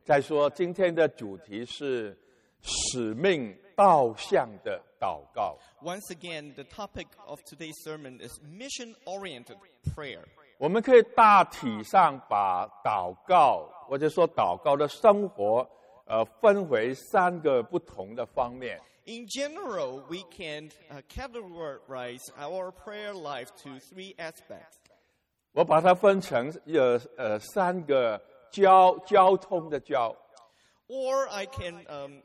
再说，今天的主题是使命导向的祷告。 Once again, the topic of today's sermon is mission-oriented prayer. 我们可以大体上把祷告，或者说祷告的生活，分为3个不同的方面。 In general, we can categorize our prayer life to 3 aspects. 我把它分成3个交通的交。 Or I can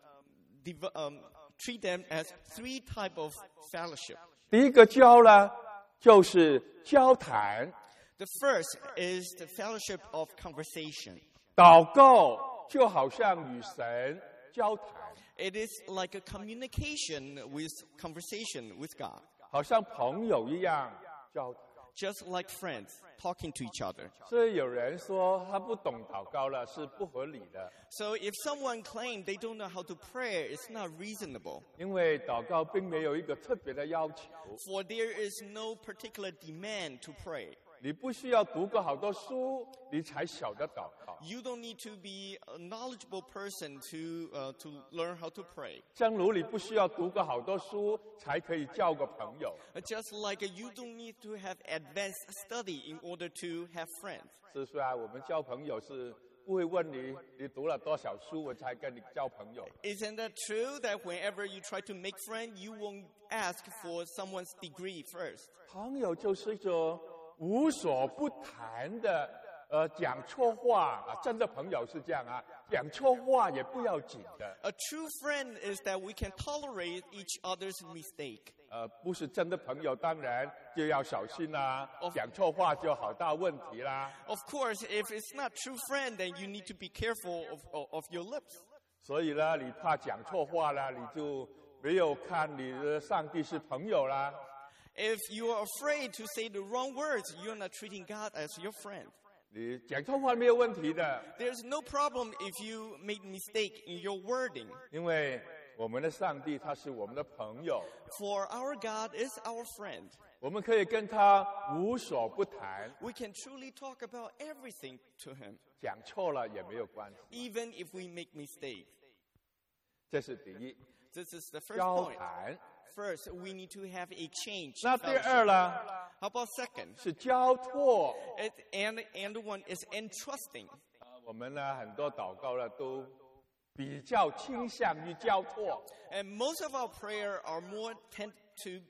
treat them as 3 types of fellowship. 第一个交呢，就是交谈。 The first is the fellowship of conversation. 祷告就好像与神交谈， It is like a communication with conversation with God, 好像朋友一样交谈。 just like friends talking to each other. 所以有人说他不懂祷告了，是不合理的， So if someone claims they don't know how to pray, it's not reasonable. 因为祷告并没有一个特别的要求， For there is no particular demand to pray. 你不需要读过好多书，你才晓得祷告。 You don't need to be a knowledgeable person to learn how to pray. 正如你不需要读过好多书，才可以交个朋友。 Just like you don't need to have advanced study in order to have friends. 是不是啊？我们交朋友是不会问你读了多少书，我才跟你交朋友。 Isn't that true that whenever you try to make friends, you won't ask for someone's degree first? 朋友就是一种无所不谈的，讲错话啊，真的朋友是这样啊，讲错话也不要紧的。 A true friend is that we can tolerate each other's mistake. 不是真的朋友，当然就要小心啦，讲错话就好大问题啦。 Of course, if it's not true friend, then you need to be careful of your lips. 所以呢，你怕讲错话啦，你就没有看你的上帝是朋友啦。 If you are afraid to say the wrong words, you're not treating God as your friend. 你讲错话没有问题的， There's no problem if you made mistake in your wording. 因为我们的上帝他是我们的朋友， For our God is our friend. 我们可以跟他无所不谈， We can truly talk about everything to him, 讲错了也没有关系。 even if we make mistakes. 这是第一， This is the first 交 point. 谈。 First, we need to have a change. 那第 fellowship. 二呢， How about second? 是交托。 And one is entrusting. 我们呢很多祷告呢都比较倾向于交托。 And most of our prayer are more tend to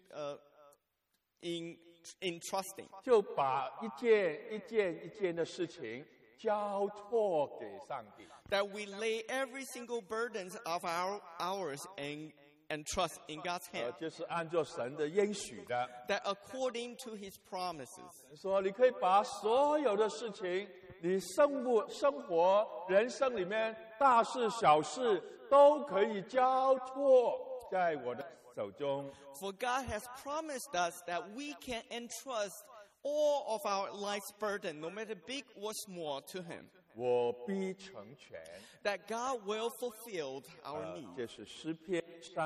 in trusting. 就把一件的事情交托给上帝。 That we lay every single burdens of ours and trust in God's hand. 就是按照神的应许的。 That according to His promises. 说你可以把所有的事情，你生活、人生里面大事小事都可以交托在我的手中。 For God has promised us that we can entrust all of our life's burden, no matter big or small, to Him. 我必成全。 That God will fulfill our needs. 这是诗篇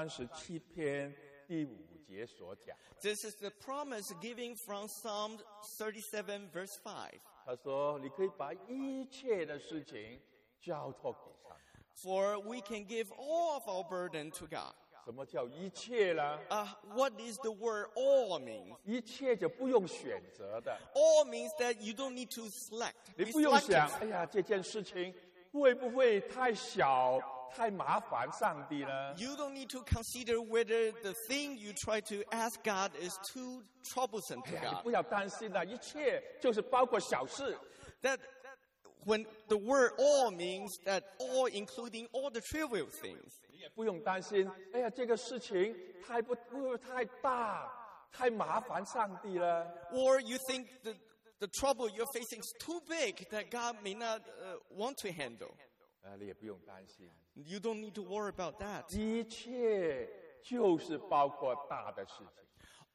37篇第5节所讲。 This is the promise given from Psalm 37, verse 5. 他说：“你可以把一切的事情交托给上帝。 For we can give all of our burden to God. 什么叫一切呢？ What is the word all mean? 一切就不用选择的， All means that you don't need to select. 你 Be 不用想， selective. 哎呀，这件事情会不会太小、太麻烦上帝呢？ You don't need to consider whether the thing you try to ask God is too troublesome to 哎呀，你 God. 不要担心了，一切就是包括小事。 That when the word all means that all including all the trivial things. 你也不用担心，哎呀，这个事情会不会太大、太麻烦上帝了？ Or you think the trouble you're facing is too big that God may not want to handle. 你也不用担心， You don't need to worry about that. 一切就是包括大的事情，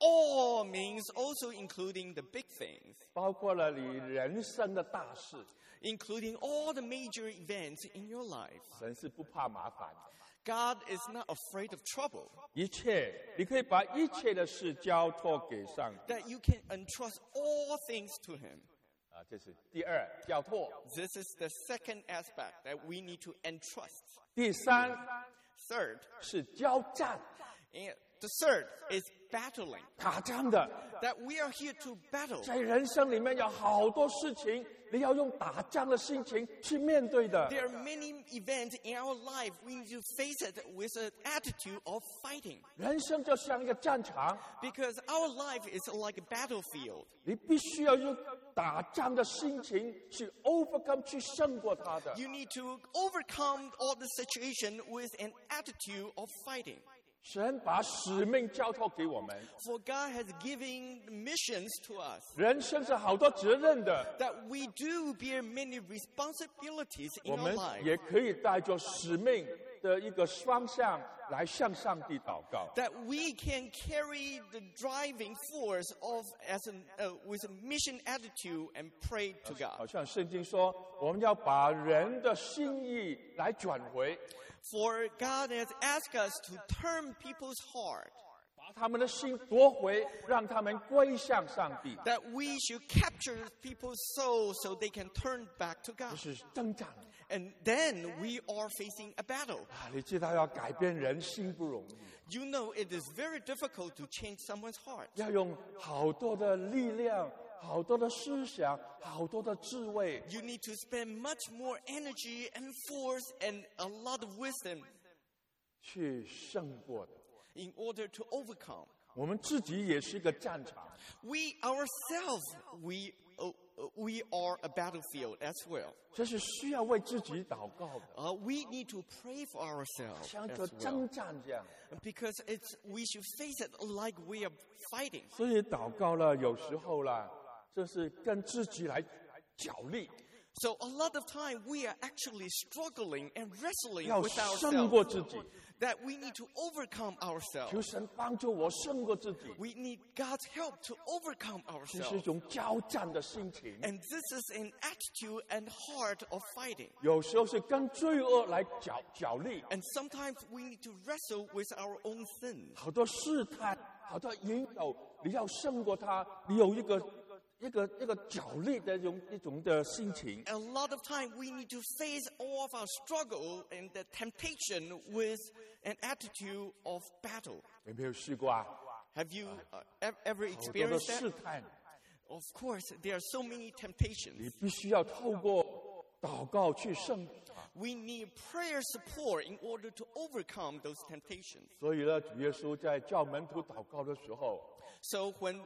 All means also including the big things, 包括了你人生的大事。 including all the major events in your life. 神是不怕麻烦的， God is not afraid of trouble. 一切你可以把一切的事交托给上帝。 That you can entrust all things to Him. 这是第二，交托。 This is the second aspect that we need to entrust. 第三 Third, 是交战， and the third is battling. 打仗的。 That we are here to battle. 在人生里面有好多事情，你要用打仗的心情去面对的。 There are many events in our life we need to face it with an attitude of fighting. 人生就像一个战场， Because our life is like a battlefield. 你必须要用打仗的心情去 overcome， 去胜过它的。 You need to overcome all the situation with an attitude of fighting. 神把使命交托给我们， For God has given missions to us. 人生是好多责任的， That we do bear many responsibilities 我 in 们 our life. 也可以带着使命的一个方向来向上帝祷告。 That we can carry the driving force of with a mission attitude and pray to 好 God. 像圣经说，我们要把人的心意来转回， For God has asked us to turn people's heart. 把他们的心夺回，让他们归向上帝。 That we should capture people's soul so they can turn back to 这 God. 是征战 And then we are facing a battle. 啊！你知道要改变人心不容易， You know it is very difficult to change someone's heart. 要用好多的力量、好多的思想、好多的智慧， You need to spend much more energy and force and a lot of wisdom 去胜过的。 in order to overcome. 我们自己也是一个战场， We ourselves, we are a battlefield as well. 这是需要为自己祷告的， We need to pray for ourselves 像一 as 个 well. 征战这样。 Because we should face it like we are fighting. 所以祷告了，有时候啦，这是跟自己来角力， So a lot of time we are actually struggling and wrestling 要 with 胜过 ourselves. 自己。 That we need to overcome 求 ourselves. 神帮助我胜过自己， We need God's help to overcome 这是一 ourselves. 种交战的心情。 And this is an attitude and heart of fighting. 有时候是跟罪恶来角力， And sometimes we need to wrestle with our own sin. 好多试探，好多引诱，你要胜过他，你有一个角力的一种的心情。 A lot of time we need to face all of our struggle and the temptation with an attitude of battle. 有没有试过啊？ Have you ever 好多的 experienced that? 试探， Of course, there are so many temptations. 你必须要透过祷告去胜。 We need prayer support in order to overcome those temptations. 所以呢，主耶稣在叫门徒祷告的时候， So when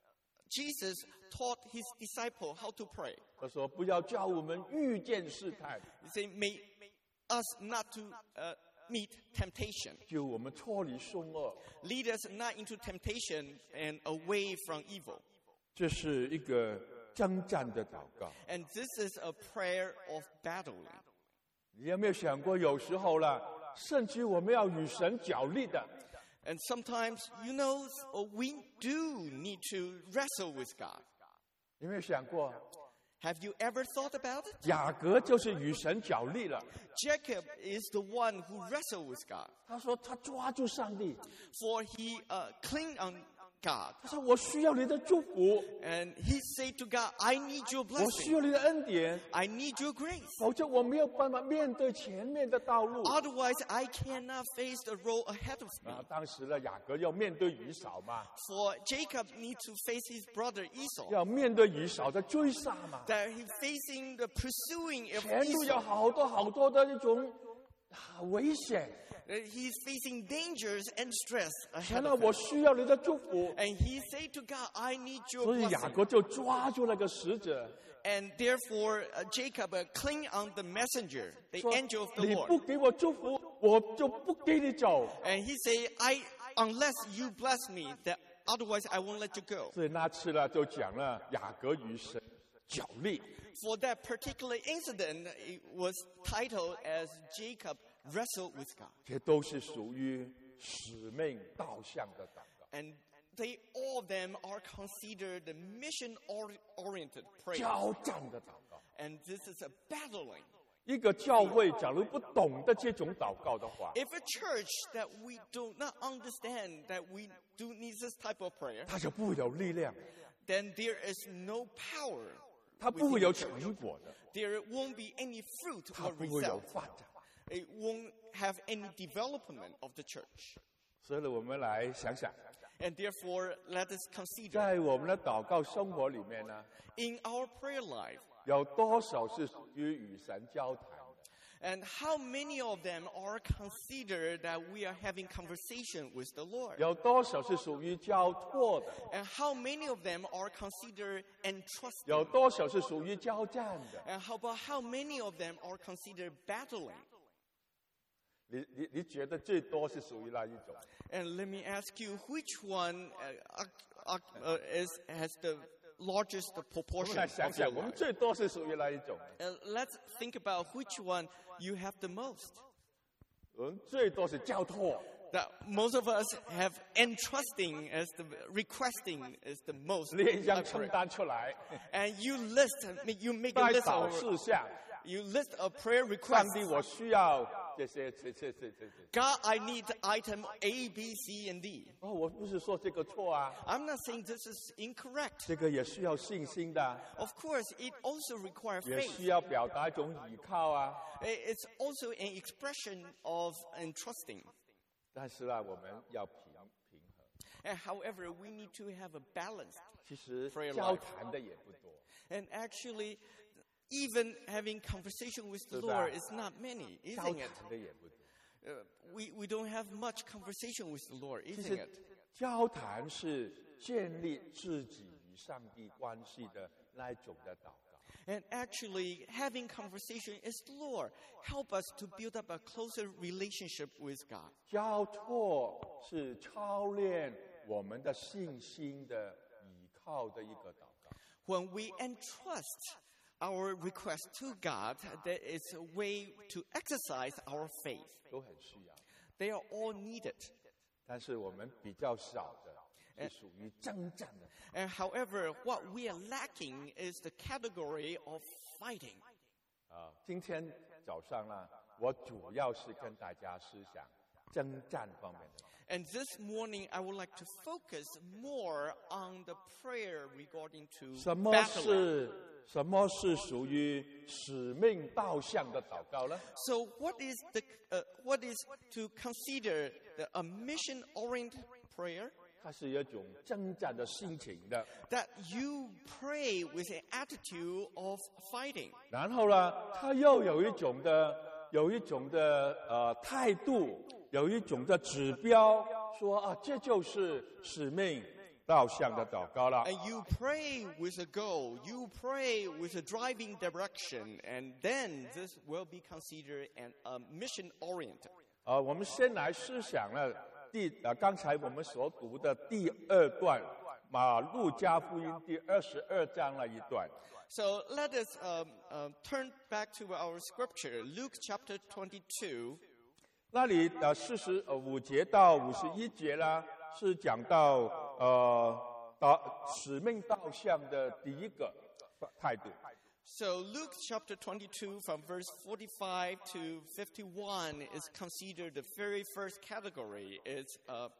Jesus taught his disciple how to pray, 他说：“不要叫我们遇见试探， he said, may us not to meet temptation. 救我们脱离凶恶。 Lead us not into temptation and away from evil. ” 这是一个征战的祷告。 And this is a prayer of battling. 你有没有想过，有时候啦，甚至我们要与神角力的， And sometimes, you know, we do need to wrestle with God. 有没有想过， Have you ever thought about it? 雅各就是与神角力了。 Jacob is the one who wrestled with God. 他说他抓住上帝， For he clinged on God. 他说我需要你的祝福， And he said to God, I need your 我需 blessing. 要你的恩典， I need your grace. 否则我没有办法面对前面的道路。 Otherwise, I cannot face the road ahead of me. 啊，当时呢，雅各要面对以扫嘛， For Jacob needs to face his brother Esau. 要面对以扫的追杀嘛， That he's facing the pursuing of 前路有 Esau. 好多的一种危险。 He's facing dangers and stress 神 ahead 啊， of 我 him. 需要你的祝福。 And he said to God, I need your 所以雅 blessing. 各就抓住那个使者， And therefore, Jacob clinged on the messenger, the 说 angel of the 你 Lord. 不给我祝福，我就不给你走。 And he said, unless you bless me, that otherwise I won't let you go. 所以那次呢，就讲了雅各与神角力。 For that particular incident, it was titled as Jacob wrestled with God. 这都是属于使命导向的祷告， And all of them are considered the mission-oriented prayer. 交战的祷告。 And this is a battling. 一个教会假如不懂得这种祷告的话， If a church that we do not understand that we do need this type of prayer, 他就不会有力量。 then there is no power 它不会有成果的， there won't be any fruit 它 or 不会有 result. 发展。 It won't have any development of the church. 所以呢，我们来想想， And therefore, let us consider 在我们的祷告生活里面呢， in our prayer life, 有多少是属于与神交谈的？ and how many of them are considered that we are having conversation with the Lord. 有多少是属于交托的？ And how many of them are considered entrusted. 有多少是属于交战的？ And how about how many of them are considered battling? 你觉得最多是属于哪一种？ And let me ask you, which one has the largest 我 proportion 们来想 of your 想，我们 life? 最多是属于哪一种？ Let's think about which one you have the most. 我们最多是交托， That most of us have entrusting as the requesting is the most. 列一张清单出来， And you make a 代 list 祷 of 事项， you list a prayer 上 request. 帝，我需要这些。 God, I need item A, B, C, and D. 哦，我不是说这个错啊， I'm not saying this is incorrect. 这个也需要信心的， Of course, it also requires 也 faith. 需要表达一种倚靠啊。 It's also an expression of entrusting. 但是呢，我们要平衡。 And however, we need to have a balance. 其实 Prayer 交 life. 谈的也不多， And actually, even having conversation with the 是吧？ Lord is not many, 交 isn't it? 谈的也不多。 We don't have much conversation with the Lord, 其 isn't 实 it? 交谈是建立自己与上帝关系的那一种的祷告。 And actually, having conversation is the Lord. Help us to build up a closer relationship with God. 交托是操练我们的信心的倚靠的一个祷告。 When we entrust our request to God, that is a way to exercise our faith. 都很需要， They are all needed. 但是我们比较少的是属于征战的。 And however, what we are lacking is the category of fighting. 今天早上呢，我主要是跟大家思想征战方面的。 And this morning, I would like to focus more on the prayer regarding to 什么 battle. 是属于使命导向的祷告呢？ So, what is to consider a mission-oriented prayer? 它是有一种征战的心情的。 That you pray with an attitude of fighting. 然后呢，它又有一种的态度，有一种的指标，说啊，这就是使命导向的祷告了。 And you pray with a goal, you pray with a driving direction, and then this will be considered a mission-oriented. 我们先来思想了刚才我们所读的第二段，路加福音第22章那一段。 So let us turn back to our scripture, Luke chapter 22. 那里的45节到51节呢，是讲到使命导向的第一个态度。 So Luke chapter 22 from verse 45 to 51 is considered the very first category. It's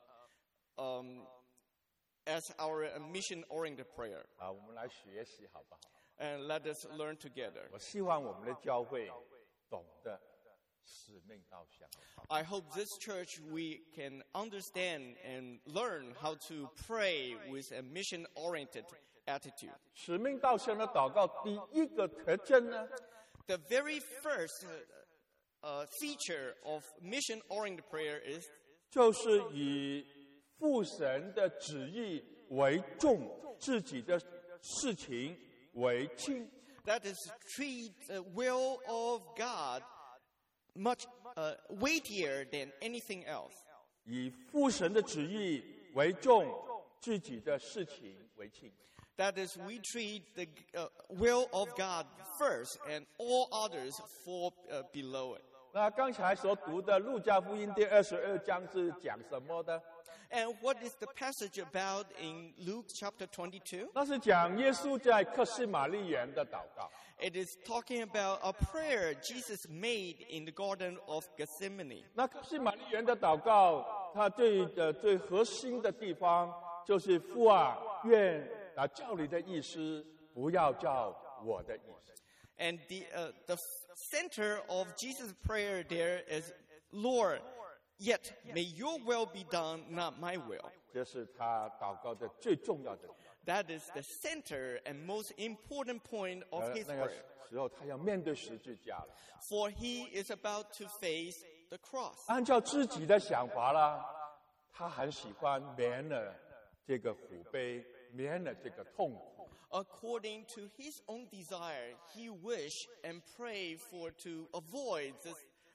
as our mission-oriented prayer. 我们来学习好不好？ And let us learn together. 我希望我们的教会懂得使命导向。 I hope this church we can understand and learn how to pray with a mission-oriented attitude. 使命导向的祷告第一个特征呢， The very first feature of mission-oriented prayer is 就是以父神的旨意为重，自己的事情为轻。 that is treat the will of God much weightier than anything else. 以父神的旨意为重，自己的事情为轻。 That is, we treat the will of God first and all others fall below it. 那刚才所读的路加福音第22章是讲什么的？ And what is the passage about in Luke chapter 22? 那是讲耶稣在克西马利园的祷告。 It is talking about a prayer Jesus made in the Garden of Gethsemane. 那克西马利园的祷告，它最核心的地方就是父啊，愿照你的意思，不要照我的意思。 And the center of Jesus' prayer there is, Lord, yet may your will be done, not my will. 这是他祷告的最重要的地方。 That is the center and most important point of his 那个 prayer. 时候，他要面对十字架了。 For he is about to face the cross. 按照自己的想法啦，他很喜欢免了这个苦悲，免了这个痛苦。 According to his own desire, he wished and prayed for to avoid this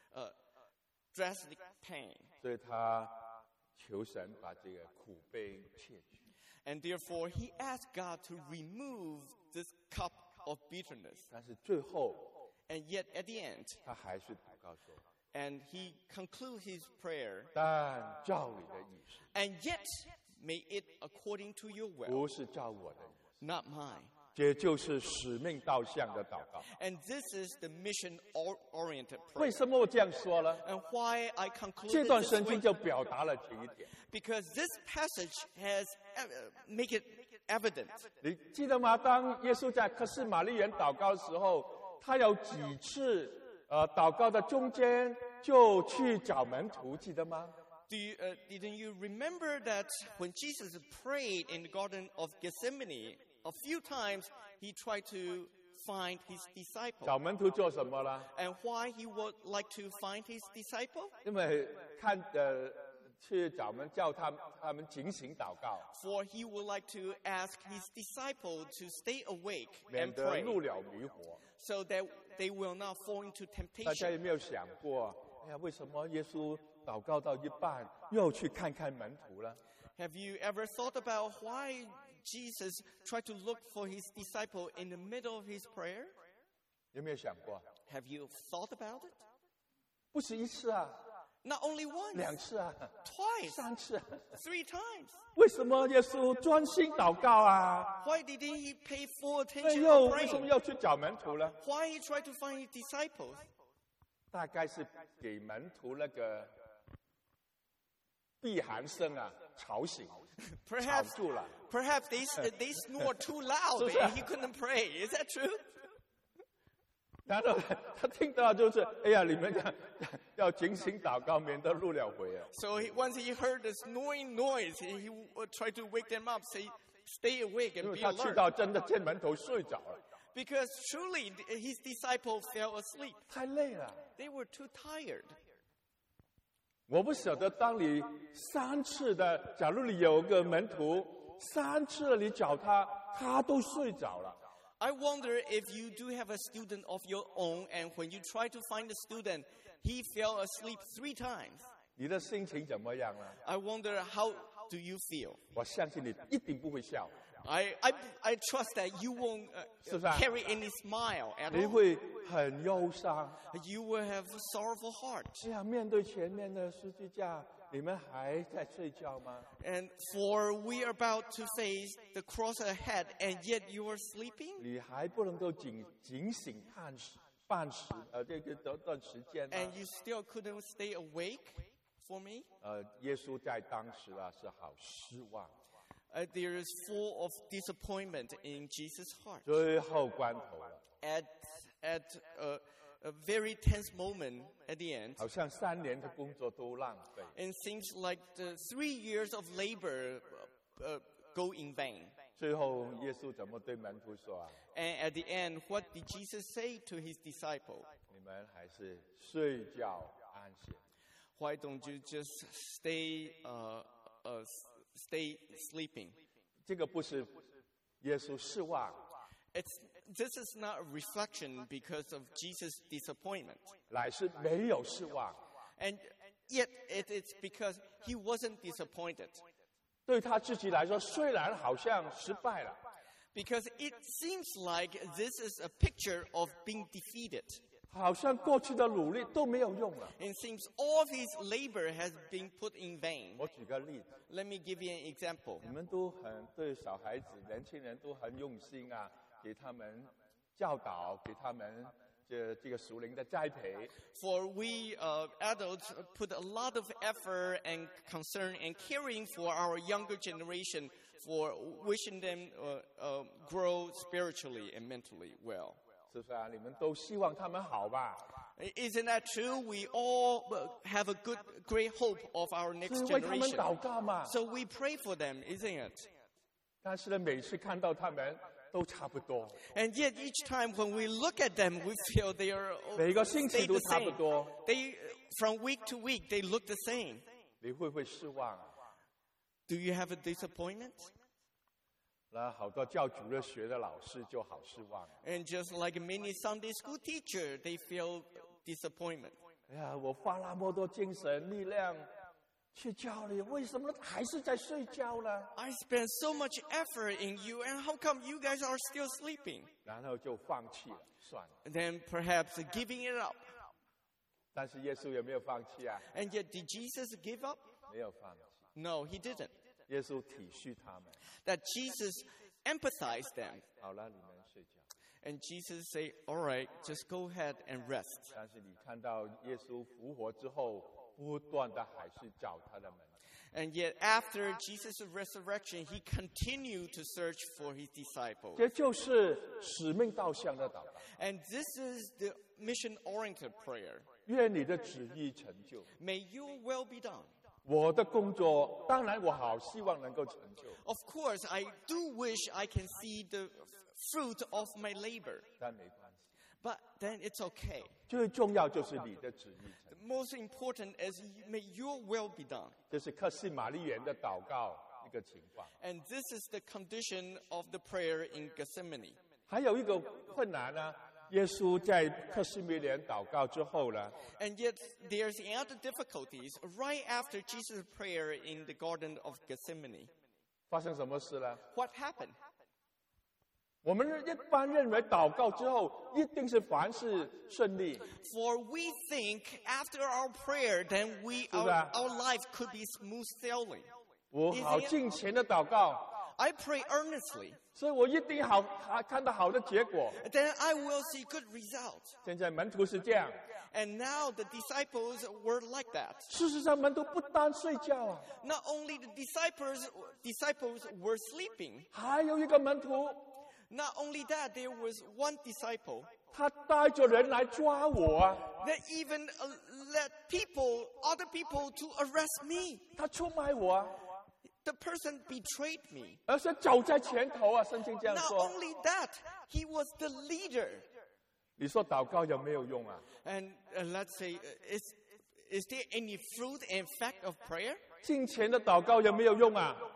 drastic pain. 所以他求神把这个苦悲切去。 And therefore, he asked God to remove this cup of bitterness. 但是最后， And yet, at the end, 他还是祷告说 and he concludes his prayer,：“ 但照你的意思， and yet, may it according to your will, 不是照我的意思。 not mine. ” 这就是使命导向的祷告。 And this is the mission-oriented 为 prayer. 什么我这样说呢？ And why I 这 concluded 段 this 圣经 way? 就表达了这一点。 Because this passage has make it evident. 你记得吗？当耶稣在克西马利园祷告的时候，他有几次祷告的中间就去找门徒，记得吗？ Didn't you remember that when Jesus prayed in the Garden of Gethsemane, a few times he tried to find his disciple? 找门徒做什么呢？ And why he would like to find his disciple? 因为去找门叫他们警醒祷告， For he would like to ask his disciple to stay awake 免 and 得 pray, 入了迷惑。 so that they will not fall into 大家 temptation. 有没有想过？哎呀，为什么耶稣祷告到一半又去看看门徒了？ Have you ever thought about why Jesus tried to look for his disciple in the middle of his prayer? 有没有想过？ Have you thought about it? 不是一次啊， Not only once, 两次啊， twice, 三次啊。 3 times. 为什么耶稣专心祷告啊？ Why didn't he pay full 那 attention 又 to 为什么 praying? 要去找门徒呢？ Why he tried to find his disciples? 大概是给门徒那个避寒声啊吵醒，吵 Perhaps, 住了。 perhaps they snore too loud So- and he couldn't pray. Is that true? 然后他听到就是，哎呀，你们要警醒祷告，免得入了悔啊。 So once he heard the snoring noise, he would try to wake them up, say, stay awake 因 and 为 be 他去 alert. 到真的见门徒睡着了， Because truly his disciples fell asleep. 太累了。 They were too tired. 我不晓得，当你3次的，假如你有个门徒，3次你找他，他都睡着了。 I wonder if you do have a student of your own, and when you try to find the student, he fell asleep 3 times. 你的心情怎么样呢？ I wonder, how do you feel? 我相信你一定不会笑， I trust that you won't 是不是啊？ carry any smile at 你 all. 会很忧伤。 You will have a sorrowful heart. 哎呀，面对前面的十字架，你们还在睡觉吗？ And for we are about to face the cross ahead, and yet you are sleeping? 你还不能够警醒半时这个段时间吗？ And you still couldn't stay awake for me? 耶稣在当时啊是好失望， There is full of disappointment in Jesus' heart. 最后关头了， At a very tense moment at the end, 好像3年的工作都浪费。 and seems like the 3 years of labor go in vain. 最后耶稣怎么对门徒说啊？ And at the end, what did Jesus say to his disciple? 你们还是睡觉安息。 Why don't you just stay sleeping? 这个不是耶稣失望， This is not a reflection because of Jesus' disappointment. 乃是没有失望。 And yet it's because he wasn't disappointed. 对他自己来说，虽然好像失败了， Because it seems like this is a picture of being defeated. 好像过去的努力都没有用了。 It seems all of his labor has been put in vain. 我举个例子， Let me give you an example. 你们都很对小孩子、年轻人都很用心啊，给他们教导，给他们这个属灵的栽培。 For we adults put a lot of effort and concern and caring for our younger generation for wishing them grow spiritually and mentally well. 是不是啊？你们都希望他们好吧？ Isn't that true? We all have a great hope of our 是 next 为他们 generation. 祷告嘛。 So we pray for them, isn't it? 但是呢，每次看到他们都差不多， And yet each time when we look at them, we feel they are 每个星期 stay 都 the 差不 same. 多， They, from week to week, they look the same. 你会不会失望？ Do you have a disappointment? 那好多教主日学的老师就好失望。 And just like many Sunday school teachers, they feel disappointment. 哎呀，我花那么多精神力量去教你，为什么还是在睡觉呢？ I spend so much effort in you, and how come you guys are still sleeping? 然后就放弃了，算了。 And then perhaps giving it up. 但是耶稣有没有放弃啊？ And yet, did Jesus give up? 没有放弃。 No, he didn't. 耶稣体恤他们。 That Jesus empathized them. 好了，你们睡觉。 And Jesus say, all right, just go ahead and rest. 但是你看到耶稣复活之后，不断的还是找他的门。 And yet, after Jesus' resurrection, he continued to search for his disciples. 这就是使命导向的祷告。 And this is the mission-oriented prayer. 愿你的旨意成就。 May your will be done. 我的工作，当然我好希望能够成就， Of course, I do wish I can see the fruit of my labor. 但没关系。 But then it's okay. 最重要就是你的旨意成 The most important is may your will be done. 就，这是克西玛丽园的祷告一个情况。 And this is the condition of the prayer in Gethsemane. 还有一个困难呢，耶稣在克西玛丽园祷告之后呢， And yet there's other difficulties right after Jesus' prayer in the Garden of Gethsemane. 发生什么事呢？ What happened? 我们一般认为祷告之后一定是凡事顺利， For we think after our prayer, then our life could be smooth sailing. 我好尽情的祷告， I pray earnestly, 所以我一定看到好的结果。 then I will see good results. 现在门徒是这样， And now the disciples were like that. 事实上门徒不单睡觉啊， Not only the disciples were sleeping, 还有一个门徒， not only that, there was one disciple 他带着人来抓我啊， that even led other people to arrest me. 他出卖我啊， The person betrayed me. 而且走在前头啊，圣经这样 Not 说。 only that, he was the leader. 你说祷告有没有用啊？ And let's say, is there any fruit and effect of prayer? 敬虔的祷告有没有用啊？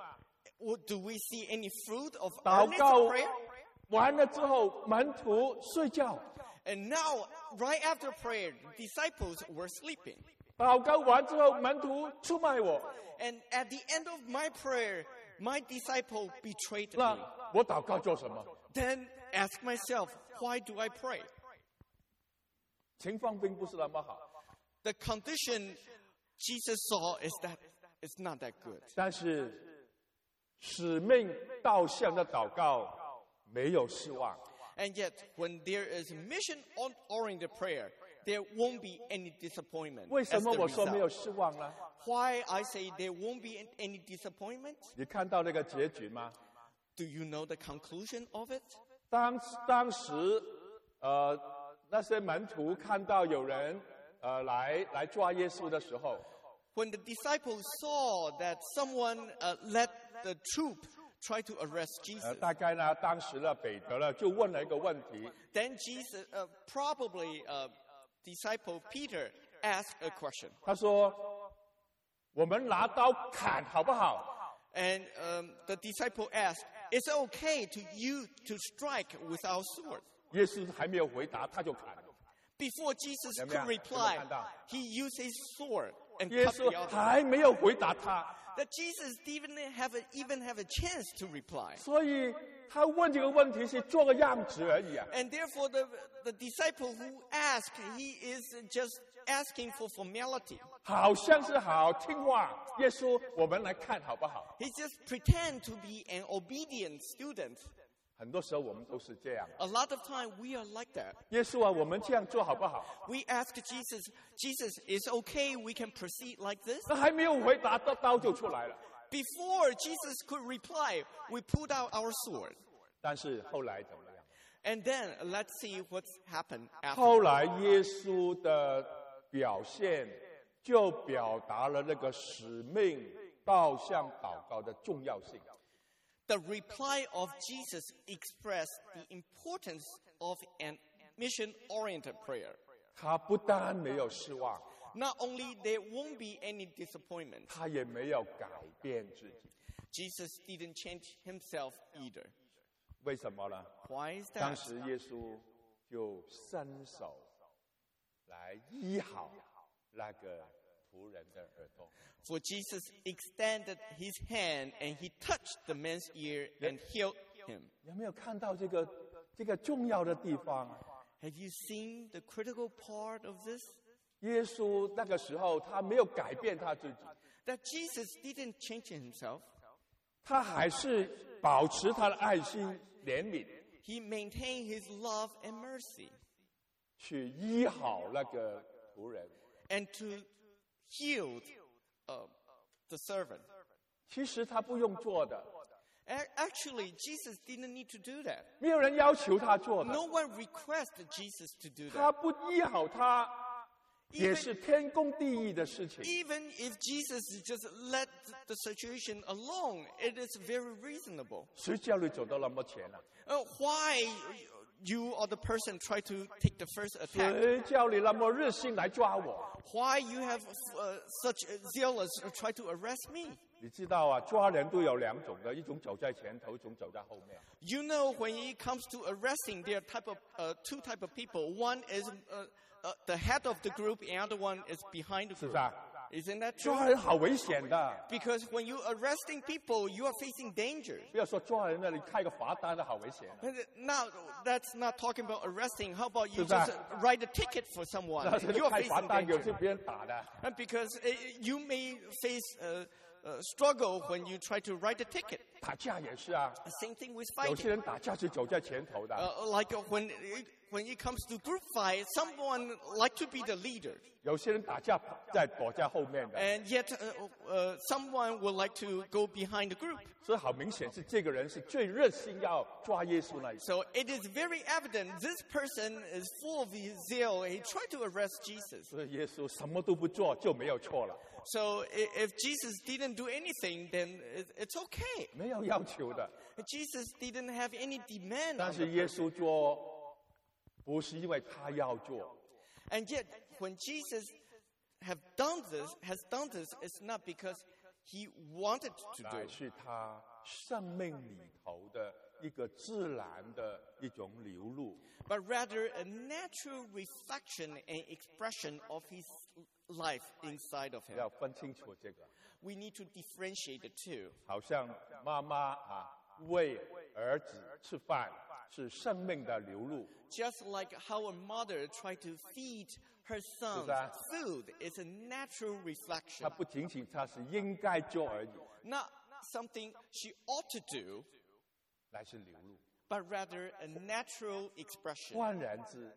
Do we see any fruit of 祷 earnest 告 of prayer? 完了之后，门徒睡觉； And now, right after prayer, the disciples were sleeping. 祷告完之后，门徒出卖我。 And at the end of my prayer, my disciple betrayed 那 me. 我祷告做什么？ Then ask myself, why do I pray? 情况并不是那么好， The condition Jesus saw is that it's not that good. 但是使命导向的祷告没有失望。 And yet, when there is mission-oriented prayer, there won't be any disappointment. 为什 as 么 the 我说没有 result. 失望呢？ Why I say there won't be any disappointment? 你看到那个结局吗？ Do you know the conclusion of it? 当时，那些门徒看到有人来抓耶稣的时候， When the disciples saw that someone led the troop try to arrest Jesus, 大概呢，当时呢，彼得呢就问了一个问题， then Jesus, probably disciple Peter, asked a question. 他说：“我们拿刀砍好不好？” And the disciple asked, "Is it okay to you to strike with our sword?" 耶稣还没有回答，他就砍了。 Before Jesus 有没有？ could reply, 有没有看到？ he used his sword and 耶 cut 稣 the other. 还没有回答他， That Jesus didn't even have a chance to reply. 所以他问这个问题是做个样子而已啊。 And therefore, the disciple who asked, he is just asking for formality. 好像是好听话，耶稣，我们来看好不好？ He just pretend to be an obedient student. 很多时候我们都是这样。 A lot of time we are like that. 耶稣啊，我们这样做好不好？ We ask Jesus, is it okay we can proceed like this? 那还没有回答，刀就出来了。 Before Jesus could reply, we pulled out our sword. 但是后来怎么样？ And then let's see what's happened 后 after. 来耶稣的表现就表达了那个使命导向祷告的重要性。 The reply of Jesus expressed the importance of an mission-oriented prayer. 他不但没有失望， Not only there won't be any disappointment, 他也没有改变自己。 Jesus didn't change himself either. 为什么呢？ Why is 当 that? 时耶稣就伸手来医好那个仆人的耳朵。 For Jesus extended his hand and he touched the man's ear and healed him. 有没有看到这个重要的地方？ Have you seen the critical part of this? 耶稣那个时候他没有改变他自己， That Jesus didn't change himself. 他还是保持他的爱心、怜悯， He maintained his love and mercy 去医好那个仆人。 and to heal the servant. 其实他不用做的， Actually, Jesus didn't need to do that. 没有人要求他做的。 No one requested Jesus to do 他 that. 不医好他，也是天公地义的事情。 Even if Jesus just let the situation alone, it is very reasonable. 谁叫你走到那么前呢、 Why you or the person try to take the first attack? 谁叫你那么热心来抓我？ Why you have such zealous try to arrest me? 你知道啊，抓人都有两种的，一种走在前头，一种走在后面。 You know, when it comes to arresting, there are two type of people. One is the head of the group, and the other one is behind the 是 group. 不是啊？ Isn't that 抓 true? 人好危险的， Because when you arresting people, you are facing danger. 不要说抓人了，你开个罚单都好危险。 Now, that's not talking about arresting. How about you 是不是啊？ just write a ticket for someone? 但是你 You are 开罚 facing 单，有 danger. 时别人打的。 And because you may face struggle when you try to write a ticket. 打架也是啊， Same thing with 有些 fighting. 人打架是走在前头的。 Like when it comes to group fight, someone like to be the leader. 有些人打架躲在后面的， And yet, someone would like to go behind the group. 所以好明显是这个人是最热心要抓耶稣那一个。 So it is very evident this person is full of his zeal. He tried to arrest Jesus. 所以耶稣什么都不做就没有错了， So if Jesus didn't do anything, then it's okay. 没有要求的。 Jesus didn't have any demand 但 on the 是耶 person. 稣做，不是因为他要做， And yet, when Jesus has done this, it's not because he wanted to do 乃 it. 是他生命里头的一个自然的一种流露。 But rather a natural reflection and expression of his life inside of him. 要分清楚这个， We need to differentiate the two. 好像妈妈喂儿子吃饭是生命的流露， Just like how a mother tried to feed her son 是的。 food, it's a natural 他 reflection. 不仅仅他是应该做而已， Not something she ought to do, 乃是流露。 but rather a natural expression. 换言之，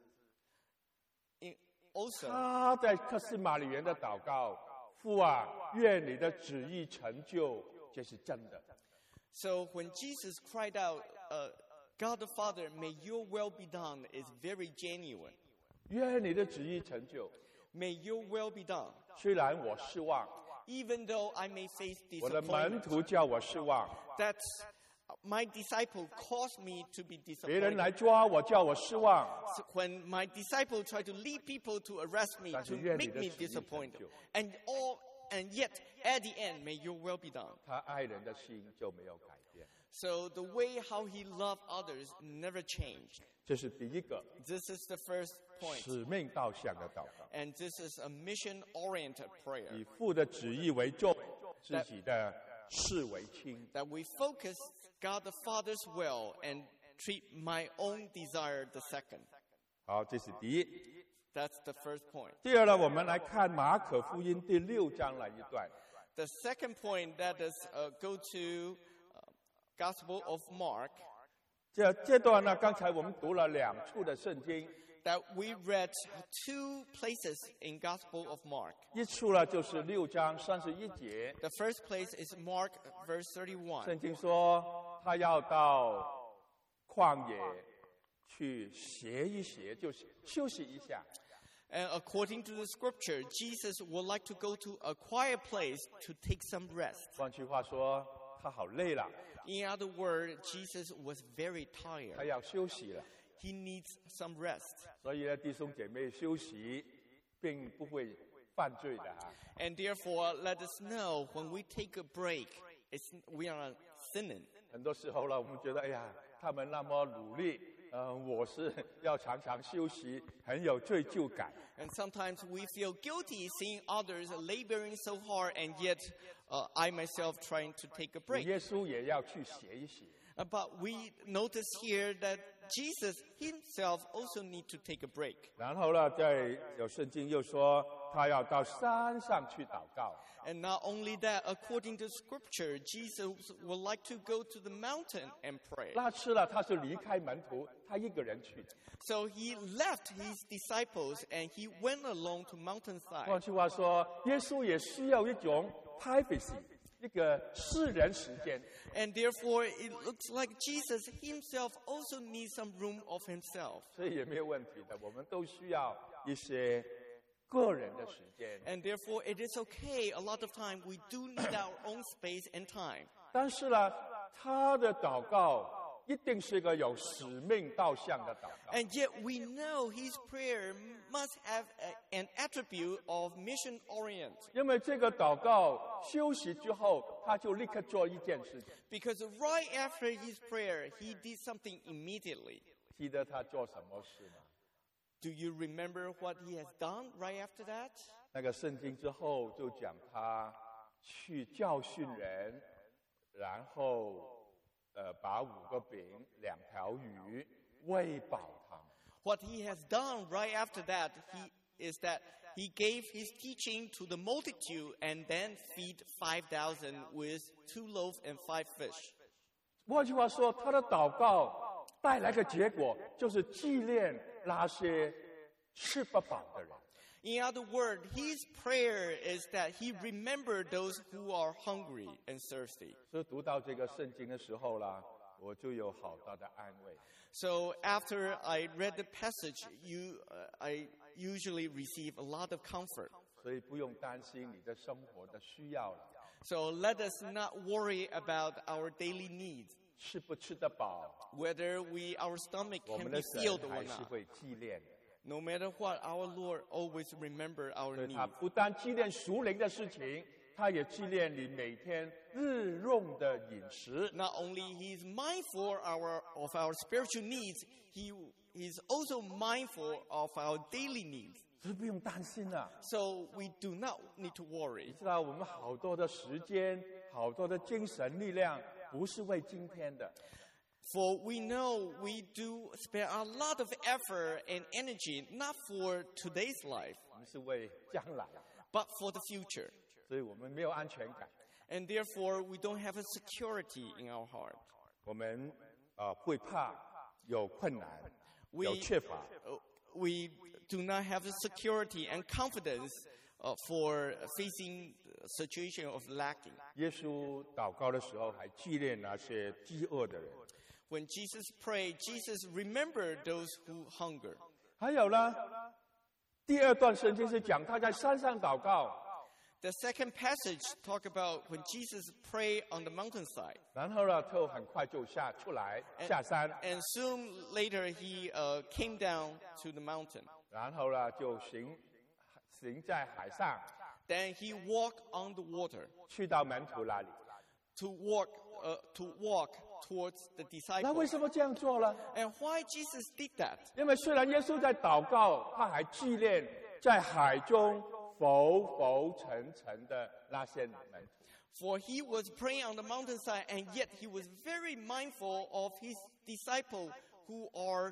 Also, 他在克斯玛里园的祷告，父啊，愿你的旨意成就，这是真的。 so when Jesus cried out, God the Father, may your will be done, is very genuine. 愿你的旨意成就。 May your will be done. 虽然我失望， Even though I may face 我的门 disappointment, 徒叫我失望， that my disciple caused me to be 别人 disappointed. 来抓我叫我失望， So when my disciple tried to lead people to arrest me, 但是 to 愿你 make 的 me 旨意成就。 disappointed, and yet at the end, may your will be done. 他爱人的心就没有改变。 So the way how he loved others never changed. 这是第一个 This is the first point, 使命导向的祷告， and this is a mission-oriented prayer. 以父的旨意为重，自己的事为轻。 That we focus God the Father's will and treat my own desire the second. 好，这是第一。 That's the first point. 第二呢，我们来看马可福音第6章那一段。 The second point, that is, go to Gospel of Mark. 这段呢，刚才我们读了2处的圣经， that we read two places in Gospel of Mark. 一处呢就是6章31节， The first place is Mark verse 31. 圣经说他要到旷野去歇一歇，就是休息一下。 And according to the scripture, Jesus would like to go to a quiet place to take some rest. 换句话说，他好累了， In other words, Jesus was very 他 tired. 要休息了。 He needs some rest. 所以呢，弟兄姐妹休息并不会犯罪的啊。 And therefore, let us know when we take a break, we are not sinning. 很多时候呢，我们觉得，哎呀，他们那么努力，我是要常常休息，很有罪疚感。 And sometimes we feel guilty seeing others laboring so hard, and yet I myself trying to take a break. 耶稣也要去歇一歇。 But we notice here that Jesus himself also need to take a break. 然后呢，在有圣经又说，他要到山上去祷告。 And not only that, according to scripture, Jesus would like to go to the mountain and pray. 那次呢，他是离开门徒，他一个人去的。 So he left his disciples and he went alone to mountainside. 换句话说，耶稣也需要一种 privacy， 一个私人时间。 And therefore, it looks like Jesus himself also needs some room of himself. 所以也没有问题的，我们都需要一些个人的时间。 And therefore, it is okay. A lot of time, we do need our own space and time. 但是呢，他的祷告一定是一个有使命导向的祷告。 And yet, we know his prayer must have an attribute of mission orient. 因为这个祷告休息之后，他就立刻做一件事情。 Because right after his prayer, he did something immediately. 记得他做什么事吗？ Do you remember what he has done right after that? 那个圣经之后就讲他去教训人，然后把5个饼2条鱼喂饱他们。 What he has done right after that is that he gave his teaching to the multitude and then feed 5,000 with 2 loaves and 5 fish. 换句话说，他的祷告带来的结果就是纪念那些吃不饱的人。 In other words, his prayer is that he remembered those who are hungry and thirsty. 所以读到这个圣经的时候啦，我就有好大的安慰。 So after I read the passage, I usually receive a lot of comfort. 所以不用担心你的生活的需要了， So let us not worry about our daily needs, 吃不吃得饱， whether our stomach 我 can 们 be 的神 filled or 还是 not. 会纪念的。 No matter what, our Lord always remember our 所以他 needs. 不但纪念属灵的事情，他也纪念你每天日用的饮食。 Not only he is mindful of our spiritual needs, he is also mindful of our daily needs. 所以不用担心啊！ So we do not need to 你 worry. 知道我们好多的时间、好多的精神力量，不是为今天的， For we know we do spend a lot of effort and energy not for today's life, 我们是为将来， but for the future. 所以我们没有安全感， And therefore, we don't have a security in our heart. 我们会怕有困难， We- 有缺乏。 We do not have the security and confidence for facing a situation of lacking. 耶稣祷告的时候，还纪念那些饥饿的人。 When Jesus prayed, Jesus remembered those who hunger. 还有呢，第2段圣经是讲他在山上祷告， The second passage talk about when Jesus prayed on the mountainside. 然后呢，他很快就下山， And soon later, he came down to the mountain. 然后呢就行在海上， Then he walked on the water 去到门徒那里。 to walk towards the 那为 disciples. 什么这样做呢？ And why Jesus did that? 因为虽然耶稣在祷告，他还纪念在海中浮沉沉的那些门徒。 For he was praying on the mountainside, and yet he was very mindful of his disciples who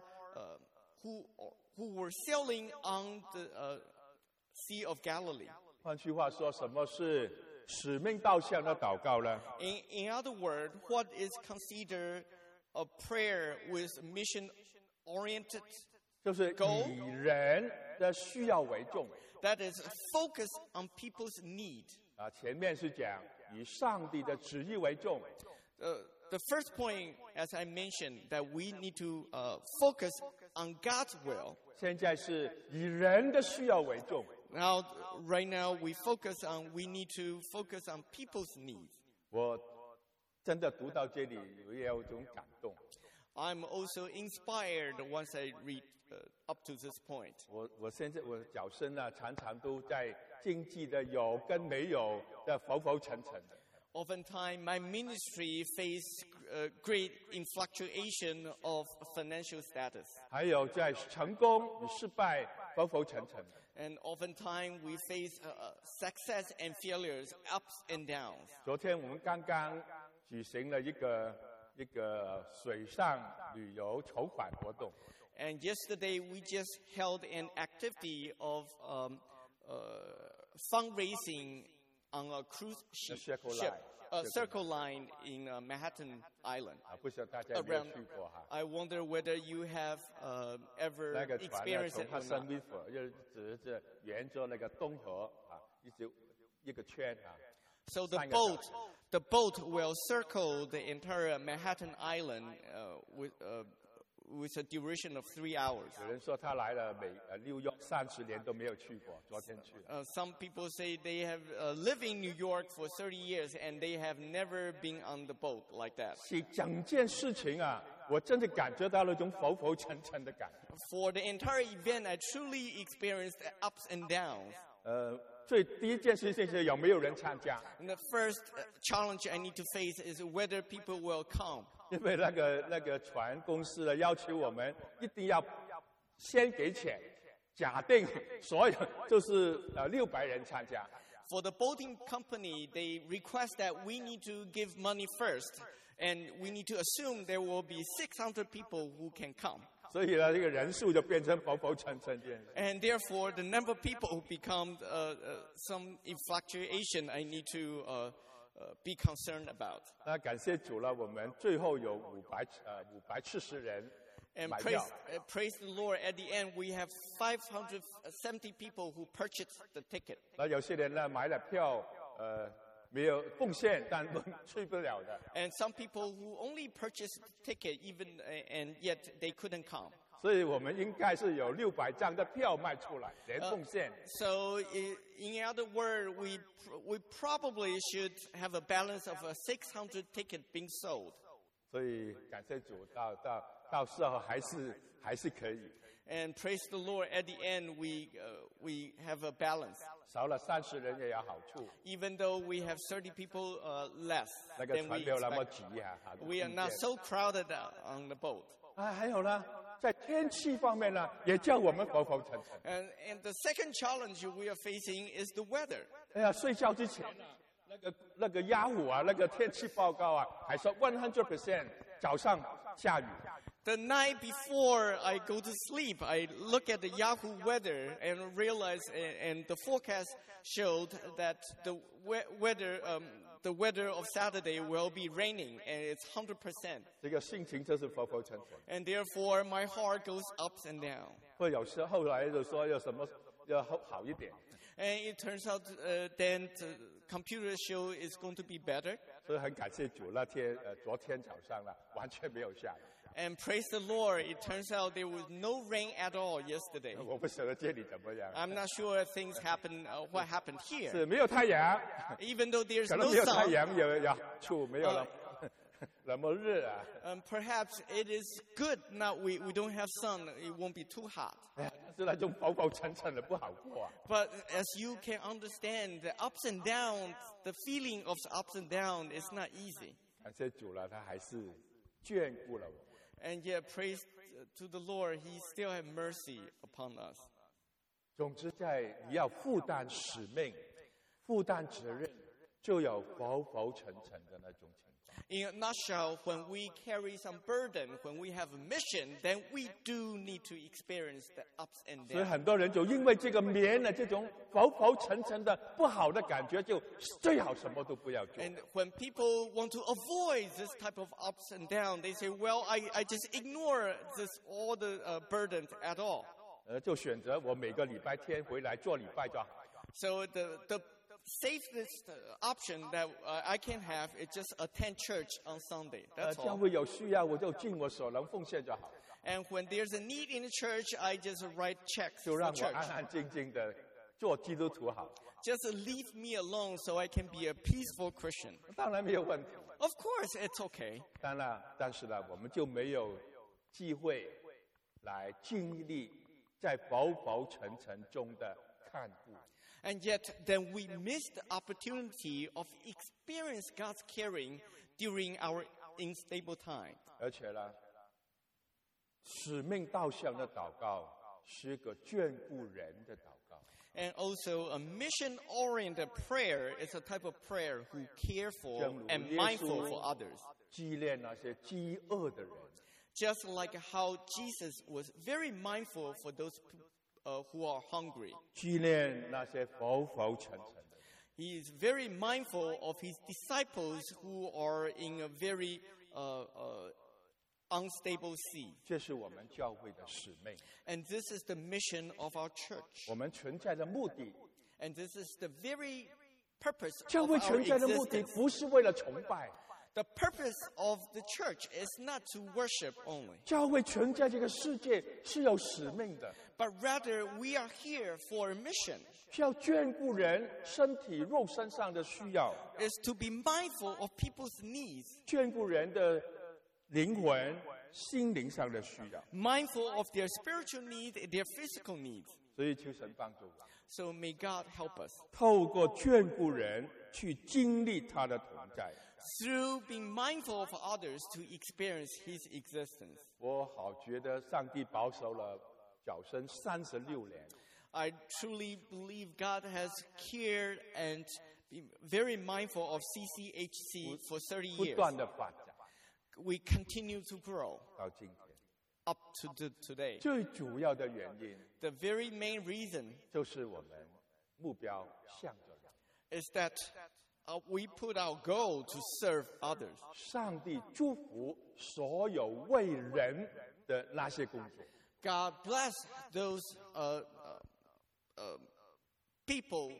were sailing on the Sea of Galilee. 换句话说，什么是使命导向的祷告呢？ In other words, what is considered a prayer with mission-oriented 就是以人的需要为重。 That is focus on people's need. 前面是讲以上帝的旨意为重。 The first point, as I mentioned, that we need to focus on God's will. 现在是以人的需要为重。 Now, right now, we need to focus on people's needs. 我真的读到这里，也有一种感动。 I'm also inspired once I read up to this point. 我现在我的脚身呢，常常都在经济的有跟没有的浮浮沉沉的。 Oftentimes, my ministry face great fluctuation of financial status. 还有在成功与失败浮浮沉沉的。 And oftentimes, we face success and failures, ups and downs. 昨天我们刚刚举行了一个水上旅游筹款活动。 And yesterday, we just held an activity of fundraising on a cruise ship, Circle Line in Manhattan Island. 不晓得大家有没有去过哈？ I wonder whether you have ever 那个船呢， experienced 从 it 哈 or 森 not. 威弗就是沿着那个东河一直一个圈 So the 三个岛 boat will circle the entire Manhattan Island with a duration of 3 hours. 有人说他来了New York 30年都没有去过，昨天去了。 Some people say they have lived in New York for 30 years and they have never been on the boat like that. 是整件事情我真的感觉到了一种浮浮沉沉的感觉。 For the entire event, I truly experienced ups and downs. 第一件事情是有没有人参加， And the first challenge I need to face is whether people will come. 因为那个船公司呢要求我们一定要先给钱，假定所有就是600人参加。 For the boating company, they request that we need to give money first, and we need to assume there will be 600 people who can come. 所以呢，这个人数就变成浮浮沉沉这样。 And therefore, the number of people become some fluctuation I need to be concerned about. 那感谢主了，我们最后有570人 And 买票。 praise the Lord, at the end, we have 570 people who purchased the ticket. 那有些人呢买了票，没有贡献，但都去不了的。 And some people who only purchased the ticket, and yet they couldn't come. 所以我们应该是有600张的票卖出来，连贡献。 So, in other words, we probably should have a balance of 600 tickets being sold. 所以感谢主，到时候还是可以。 And praise the Lord, at the end, we have a balance. 少了30人也有好处， Even though we have 30 people less 那个 than 船 we 没有那么 expect. 挤 We are not so crowded on the boat. 还有呢，在天气方面呢，也叫我们浮浮沉沉。 And the second challenge we are facing is the weather. 哎呀，睡觉之前那个Yahoo那个天气报告还说100% 早上下雨。 The night before I go to sleep, I look at the Yahoo weather and realize, and the forecast showed that the weather of Saturday will be raining, and it's 100%. 这个心情就是浮浮沉沉。 And therefore, my heart goes ups and down. 或有时后来就说有什么要好一点， And it turns out then the computer show is going to be better. 所以很感谢主，昨天早上完全没有下雨。 And praise the Lord, it turns out there was no rain at all yesterday. 我不晓得这里怎么样， I'm not sure things happen, what happened here. 是没有太阳， Even though there's 可能 no 没有太 sun, 阳有好处，没有那么热 perhaps it is good now we don't have sun, it won't be too hot. 但是那种浮浮沉沉的不好过 But as you can understand, the ups and downs, the feeling of ups and downs is not easy. 感谢主了，他还是眷顾了我。 And yet, praise to the Lord, He still has mercy upon us. 总之，你要负担使命、负担责任，就有浮浮沉沉的那种情况。 In a nutshell, when we carry some burden, when we have a mission, then we do need to experience the ups and 所以 downs. 很多人就因为这个棉的这种浮浮沉沉的不好的感觉，就最好什么都不要做。 And when people want to avoid this type of ups and downs, they say, well, I just ignore all the burdens at all. 就选择我每个礼拜天回来做礼拜就好。 So the safest option that I can have is just attend church on Sunday. That's 教 all. 会有需要，我就尽我所能奉献就好， And when there's a need in the church, I just write checks 就 for 让我 church. 安安静静的做基督徒好。 Just leave me alone so I can be a peaceful Christian. 当然没有问题， Of course, it's okay. 当然，但是呢，我们就没有机会来经历在浮浮沉沉中的看顾。 And yet, then we miss the opportunity of experience God's caring during our unstable time. 而且呢，使命导向的祷告是个眷顾人的祷告。 And also, a mission-oriented prayer is a type of prayer who care for and mindful for others. 纪念那些饥饿的人， Just like how Jesus was very mindful for those who are hungry. 纪念那些浮浮沉沉的人。 He is very mindful of his disciples who are in a very unstable sea. 这是我们教会的使命， And this is the mission of our church. 我们存在的目的。 And this is the very purpose 教 of 会 our 存在的目的 existence. 不是为了崇拜， The purpose of the church is not to worship only, 教会存在这个世界是有使命的， but rather we are here for a mission. 是要眷顾人身体肉身上的需要， Is to be mindful of people's needs, 眷顾人的灵魂、心灵上的需要。 mindful of their spiritual needs, their physical needs. 所以求神帮助我， So may God help us. 透过眷顾人去经历他的同在。 Through being mindful of others to experience His existence. 我好觉得上帝保守了脚生36年， I truly believe God has cared and been very mindful of CCHC for 30 不 years. 断的发展 We continue to grow 到今天。 up to today. 最主要的原因 The very main reason 就是我们目标向着人。 is that we put our goal to serve others. 上帝祝福所有为人的那些工作。 God bless those people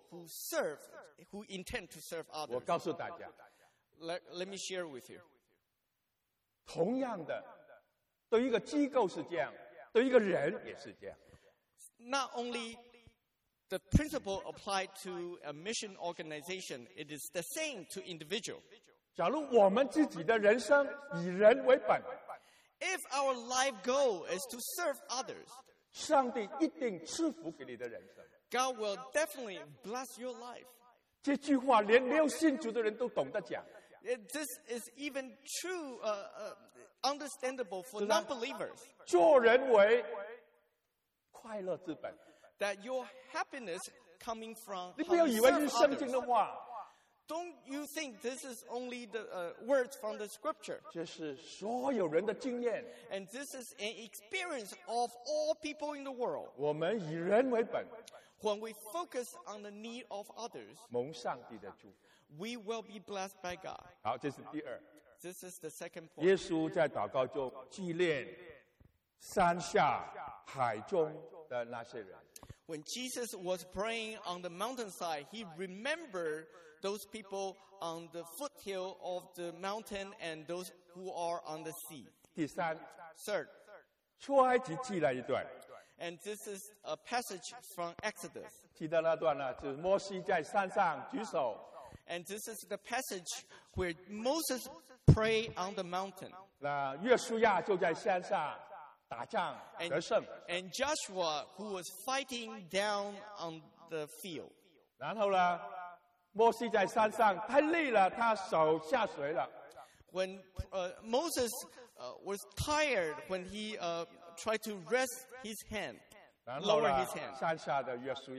who intend to serve 我 others. 告诉大家， Let me share with you. 同样的，对一个机构是这样，对一个人也是这样。 Not only the principle applied to a mission organization, it is the same to individual. 假如我们自己的人生以人为本， If our life goal is to serve others, 上帝一定赐福给你的人生。 God will definitely bless your life. 这句话连没有信主的人都懂得讲。 This is even true, understandable for 是的。 non-believers. 做人为快乐之本， That your happiness coming from 你 how 不要 you 以为 serve 是圣经 others. 的话， Don't you think this is only the words from the scripture? 这是所有人的经验。 And this is an experience of all people in the world. 我们以人为本， When we focus on the need of others, 蒙上帝的祝福。 we will be blessed by God. 好，这是第二。 This is the second point. 耶稣在祷告中纪念山下海中的那些人。 When Jesus was praying on the mountainside, he remembered those people on the foothill of the mountain and those who are on the sea. 第三， Third, 出埃及记那一段， and this is a passage from Exodus. 记得那段呢，就是摩西在山上举手， And this is the passage where Moses prayed on the mountain. 那约书亚就在山上打仗得胜， And Joshua, who was fighting down on the field. 然后呢，摩西在山上太累了，他手下水了， When Moses was tired, when he tried to rest his hand, 然后 lower 呢 his hand. 山下的约书亚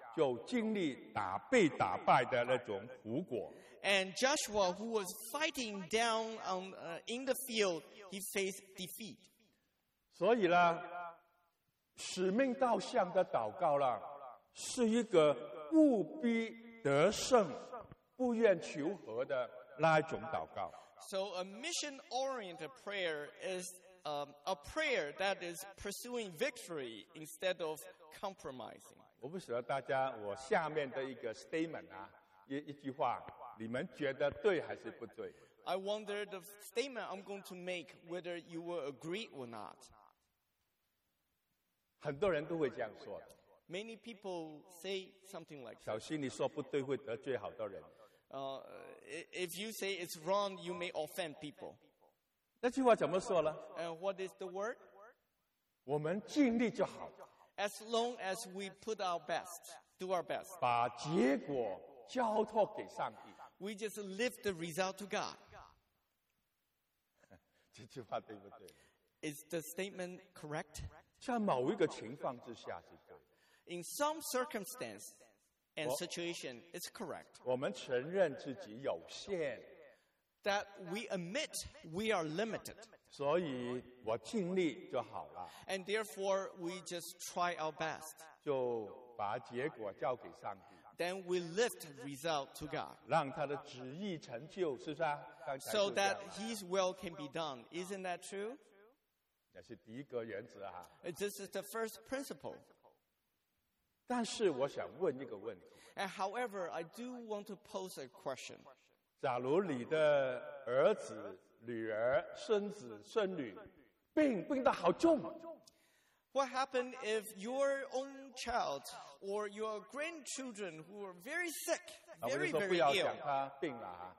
就经历被打败的那种苦果。 And Joshua, who was fighting down in the field, he faced defeat. 所以呢，使命导向的祷告啦，是一个务必得胜、不愿求和的那一种祷告。 So a mission-oriented prayer is a prayer that is pursuing victory instead of compromising. 我不晓得大家，我下面的一个 statement 啊，一句话，你们觉得对还是不对？ I wonder the statement I'm going to make, whether you will agree or not. 很多人都会这样说的。 Many people say something like 小心你说不对，会得罪好多人。 if you say it's wrong, you may offend people. 那句话怎么说呢？ And what is the word? 我们尽力就好， As long as we put our best, do our best. 把结果交托给上帝。 We just leave the result to God. 这句话对不对？ Is the statement correct? 在某一个情况之下是对。 In some circumstance and situation, it's correct. 我们承认自己有限， That we admit we are limited. 所以我尽力就好了， And therefore, we just try our best. 就把结果交给上帝， Then we lift result to God. 让他的旨意成就，是不是啊？刚才 So 就这样 that His will can be done. Isn't that true? 也是第一个原则啊。 This is the first principle. 但是我想问一个问题： And however, I do want to pose a question. 假如你的儿子、女儿、孙子、孙女病得好重， What happened if your own child or your grandchildren who are very sick, 我就 very, 说不 very 要 ill, 讲他病了啊，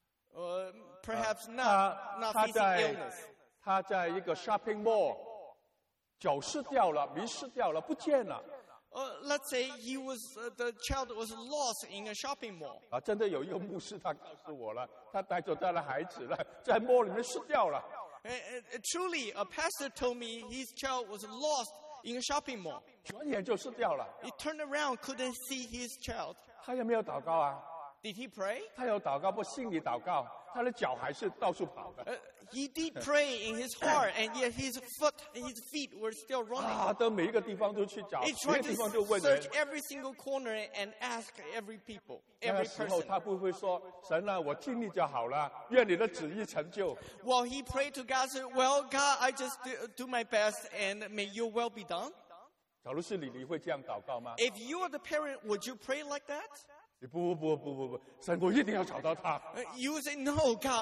perhaps not 他 facing 在 illness. 他在一个 shopping mall 脚失掉了，迷失掉了，不见了。 Let's say the child was lost in a shopping mall. 啊，真的有一个牧师，他告诉我了，他带着他的孩子了，在 mall 里面失掉了。 Truly, a pastor told me his child was lost in a shopping mall. 转眼就失掉了。 He turned around, couldn't see his child. 他有没有祷告啊？ Did he pray? 他有祷告，不心里祷告，他的脚还是到处跑的。 He did pray in his heart, and yet his feet were still running. 啊，到每一个地方都去找， He 每 tried 个地方 to 就问人 search。every single corner and ask every people, 那个 every 时候 person. 他不会说：“神啊，我尽力就好了，愿你的旨意成就。 Well, he prayed to God, said, well, God, I just do my best, and may your will be done. ” 假如是你，你会这样祷告吗？ If you are the parent, would you pray like that? 你不，神，我一定要找到他， You would say, no, God,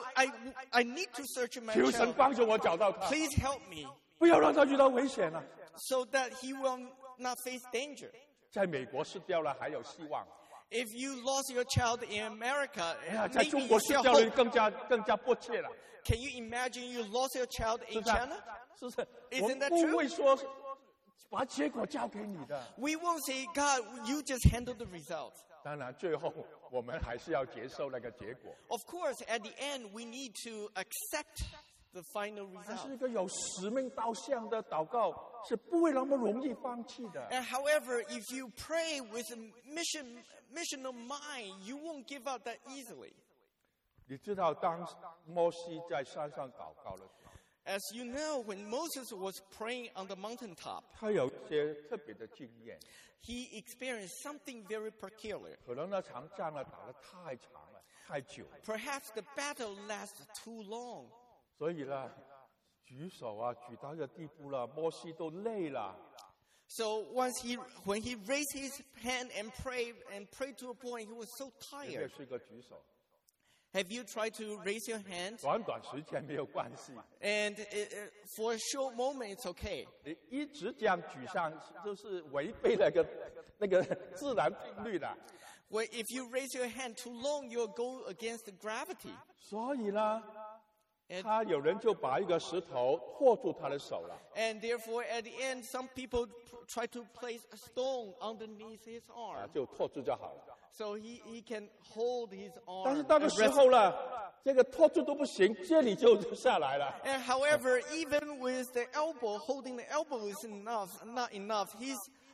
I need to search my 求神 child. 帮助我找到他， Please help me 不要让他遇到危险了。 so that he will not face danger. 在美国失掉了，还有希望。 If you lost your child in America, 哎呀，在 maybe 中 you 国失 still 掉了， hope. 更加迫切了， Can you imagine you lost your child 是 in 不是啊 China? 是不是？ Isn't 我们 that 不 true? 会说把结果交给你的。 We won't say, God, you just handle the result. 当然，最后我们还是要接受那个结果。 Of course, at the end, we need to accept the final 但是 result. 一个有使命导向的祷告是不会那么容易放弃的。 And however, if you pray with a missional mind, you won't give up that easily. 你知道，当摩西在山上祷告的时候， As you know, when Moses was praying on the mountaintop, 他有一些特别的经验。 he experienced something very peculiar. 可能那场仗呢打得太长了，太久了， Perhaps the battle lasted too long. 所以呢，举手啊，举到一个地步了，摩西都累了。 So when he raised his hand and prayed to a point, he was so 你也 tired. 是个举手， Have you tried to raise your hand? 短时间没有关系， And for a short moment, it's okay. 你一直这样举上，就是违背那个自然定律的。 Well, if you raise your hand too long, you'll go against the gravity. 所以呢， And, 他有人就把一个石头托住他的手了。 and therefore, at the end, some people try to place a stone underneath his 啊， arm. 就托住就好了。 So he can hold his 但 arm. 是那个 and 时 rest. 候呢，这个托住都不行，这里就下来了。 And however, even with the elbow, holding the elbow is not enough. His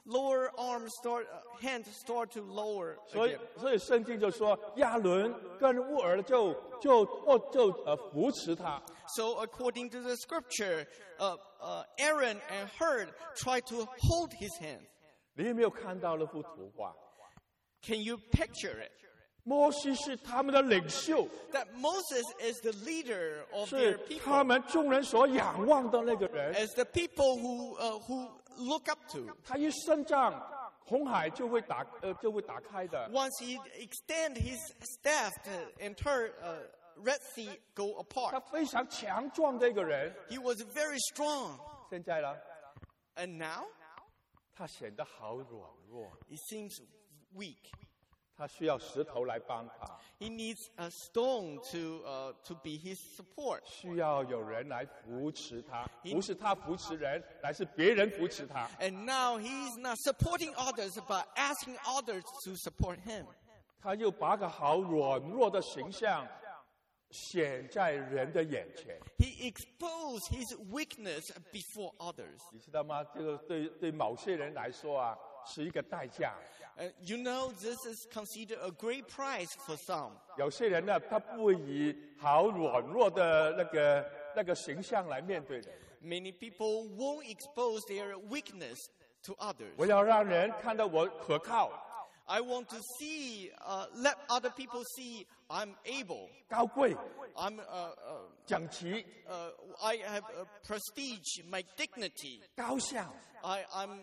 lower hands start to lower 所以 again. 所以圣经就说亚伦跟乌尔就扶持他。 So according to the scripture, Aaron and Hur try to hold his hand. 你有没有看到那幅图画？ Can you picture it? 摩西是他们的领袖， That Moses is the leader of 是 their 他 people, 们众人所仰望的那个人。 as the people who look up to. 他一伸杖，红海就会打开的。 Once he extend his staff and turn Red Sea go 他 apart. 非常强壮的一个人。 He was very strong. 现在呢， And now 他显得好软弱， he seems weak. 他需要石头来帮他， He needs a stone to be his support. 需要有人来扶持他，不是他扶持人，乃是别人扶持他。 And now he's not supporting others, but asking others to support him. 他又把个好软弱的形象显在人的眼前， He exposed his weakness before others. 你知道吗？这个对某些人来说啊，是一个代价。 You know, this is considered a great price for some. 有些人呢，他不会以好软弱的那个形象来面对人。 Many people won't expose their weakness to others. 我要让人看到我可靠、 I want to see, let other people see I'm able. 高贵、 I'm, 整齐、 I have prestige, my dignity. 高效。 I'm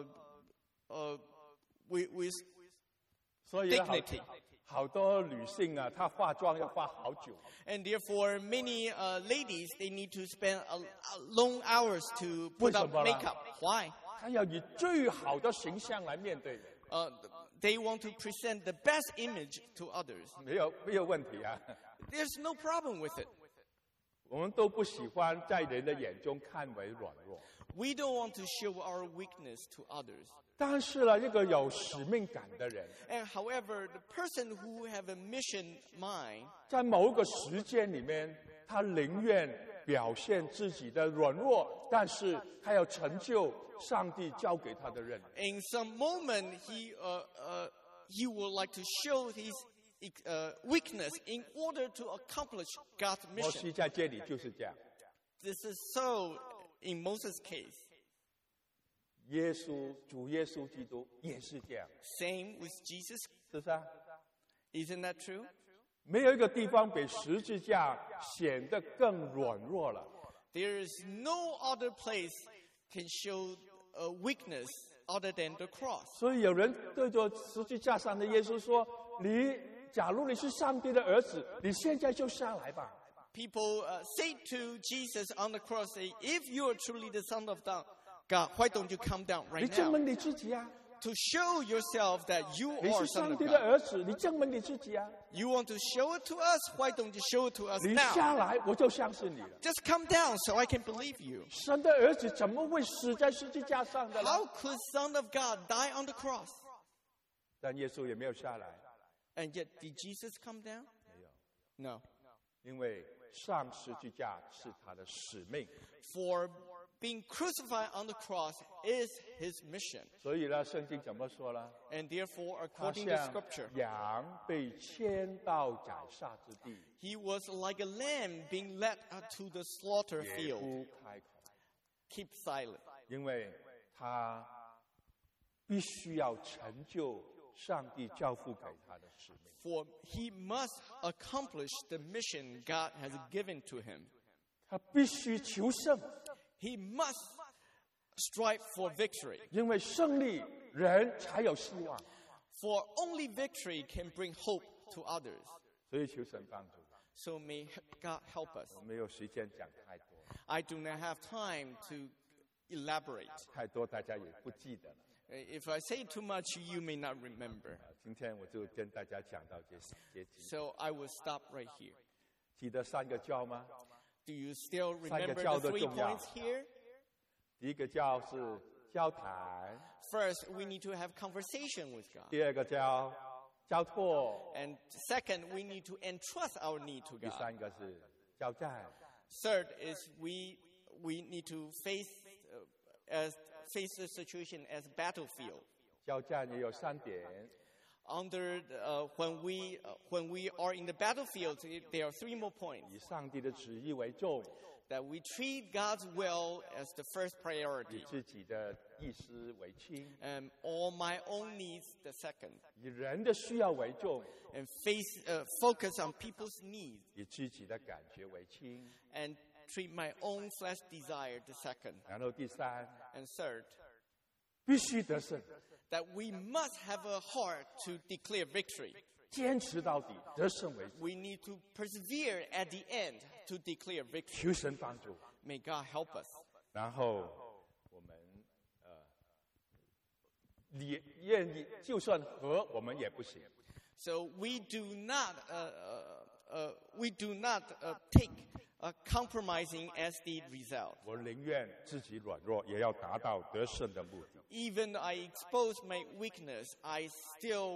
with 所以好 dignity. 好多女性啊，她化妆要化好久。 And therefore, many ladies, they need to spend long hours to put up 为什么呢？ makeup. Why? 她要以最好的形象来面对人， They want to present the best image to others. 没有问题啊。 There's no problem with it. 我们都不喜欢在人的眼中看为软弱， We don't want to show our weakness to others. 但是呢，一个有使命感的人， And however, the person who have a mission mind, 在某一个时间里面，他宁愿表现自己的软弱，但是他要成就上帝交给他的任务。 in some moment, he would like to show his weakness in order to accomplish God's 摩 mission. 西在这里就是这样， This is so in Moses' case. 主耶稣基督也是这样， Same with Jesus. 是不是啊？ Isn't that true? 没有一个地方比十字架显得更软弱了。 There is no other place can show a weakness other than the cross. 所以有人对着十字架上的耶稣说：“假如你是上帝的儿子，你现在就下来吧。” People say to Jesus on the cross, say, if you are truly the Son of God, why don't you come down 你 right 证 now? 明你自己啊！ To show yourself that you 你 are 是 Son 上 of 帝的 God. 儿子，你证明你自己啊！ You want to show it to us? Why don't you show it to us 你 now? 下来，我就相信你了。 Just come down so I can believe you. 神的儿子怎么会死在十字架上的呢？ How could Son of God die on the cross? 但耶稣也没有下来， And yet, did Jesus come down? 没有， No. 因为上十字架是他的使命。 For being crucified on the cross is his mission. 所以呢，圣经怎么说呢？ And therefore, 他 according to 像 Scripture, 羊被牵到宰杀之地， he was like a lamb being led to the slaughter 也 field. 不开口， Keep silent. 因为他必须要成就上帝交付给他的使命。 For he must accomplish the mission God has given to him. 他必须求胜， He must strive for victory. 因为胜利人才有希望。 For only victory can bring hope to others. 所以求神帮助。 So may God help us. 我没有时间讲太多， I do not have time to elaborate. 太多大家也不记得了。 If I say too much, you may not remember. 今天我就跟大家讲到这些经， So I will stop right here. 记得三个教吗？ Do you still 三个 remember 教 the 都 3 重要。 points here? 第一个教是交谈， First, we need to have conversation with God. 第二个教交托， And second, we need to entrust our need to 第 God. 三个是交战。 Third is we need to face face the situation as a battlefield. 交战也有3点， When we are in the battlefield, there are 3 more points. 以上帝的旨意为重， That we treat God's will as the first 以 priority, 自己的意思为轻， and all my own needs the second, 以人的需要为重， and focus on people's needs, 以自己的感觉为轻。 and treat my own flesh desire the second. 然后第3， And third, 必须得胜， that we must have a heart to declare victory. 坚持到底，得胜为主。 We need to persevere at the end to declare victory. 求神帮助。 May God help us. 然后我们你愿意，就算和我们也不行。 So we do not take compromising as the result. 我宁愿自己软弱，也要达到得胜的目的。 Even I expose my weakness, I still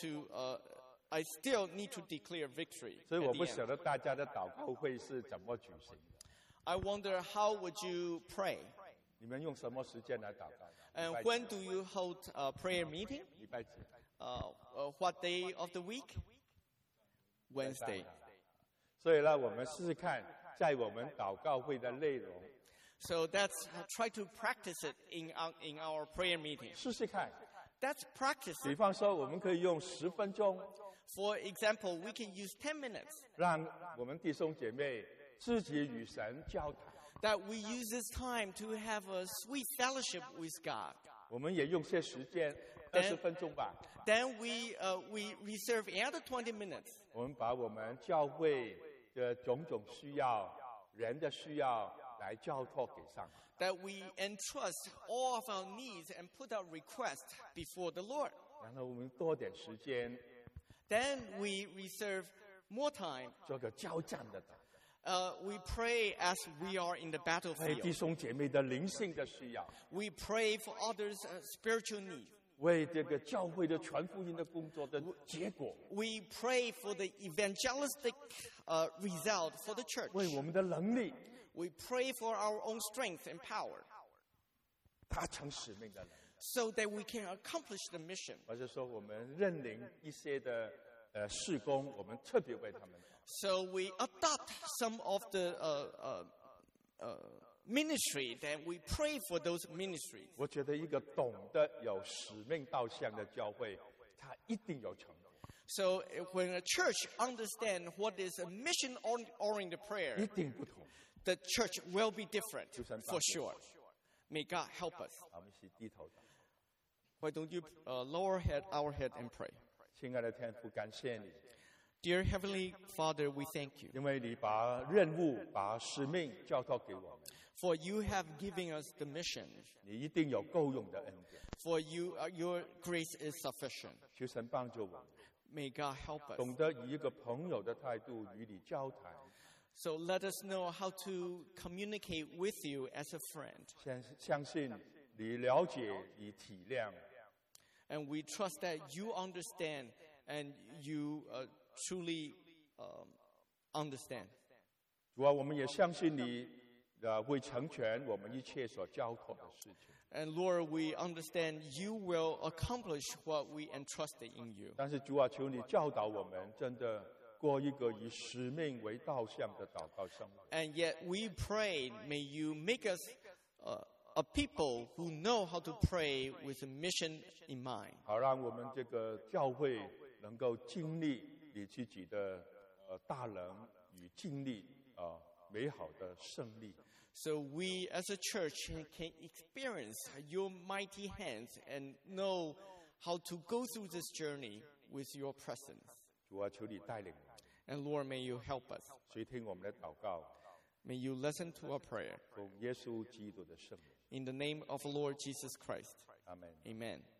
need to declare victory. 所以 at 我 the 不 end. 晓得大家的祷告会是怎么举行的。 I wonder how would you pray? 你们用什么时间来祷告？ And 礼拜 when 几 do you hold a prayer meeting? 礼拜几？ What day of the week? Wednesday. 所以呢，我们试试看，在我们祷告会的内容， So that's try to practice it in our prayer meeting. 试试看。 That's practice. 比方说，我们可以用10分钟， For example, we can use 10 minutes. 让我们弟兄姐妹自己与神交谈。 That we use this time to have a sweet fellowship with God. 我们也用些时间，20分钟吧。 Then we reserve another 20 minutes. 我们把我们教会的种种需要、人的需要来交托给上帝。 That we entrust all of our needs and put our requests before the Lord. 然后我们多点时间 Then we reserve more time. 做个交战的祷告， We pray as we are in the 为弟 battlefield. 兄姐妹的灵性的需要， We pray for others' spiritual needs. 为这个教会的传福音的工作的结果， We pray for the evangelistic result for the church. 为我们的能力 We pray for our own strength and power 达成使命的能力， so that we can accomplish the mission. 或者说我们认领一些的事工，我们特别为他们祷告。 So we adopt some of the ministry, that we pray for those ministries. 我觉得一个懂得有使命导向的教会，它一定有成功， So when a church understands what is a mission-oriented 一 prayer, 定不同。 the church will be different, for sure. May God help us. 好，我们一起低头祷告。 Why don't you lower our head and pray? 亲爱的天父，感谢你， Dear Heavenly Father, we thank you. 因为你把任务、把使命交托给我们， For you have given us the mission. 你一定有够用的恩典。 For you, your grace is sufficient. 求神帮助我们， May God help us. 懂得以一个朋友的态度与你交谈， So let us know how to communicate with you as a friend. 相信你了解、你体谅， And we trust that you understand and you truly understand. 主啊，我们也相信你会成全我们一切所交托的事情。 And Lord, we understand you will accomplish what we entrusted in you. 但是主啊，求你教导我们，真的过一个以使命为导向的祷告生活。 And yet we pray, may you make us a people who know how to pray with a mission in mind. 好让我们这个教会能够经历你自己的大能与经历美好的胜利。 So we as a church can experience your mighty hands and know how to go through this journey with your presence. 主啊，求你带领我们， And Lord, may you help us. 垂听我们的祷告， May you listen to our prayer. 奉耶稣基督的圣名， In the name of the Lord Jesus Christ. 阿门。 Amen.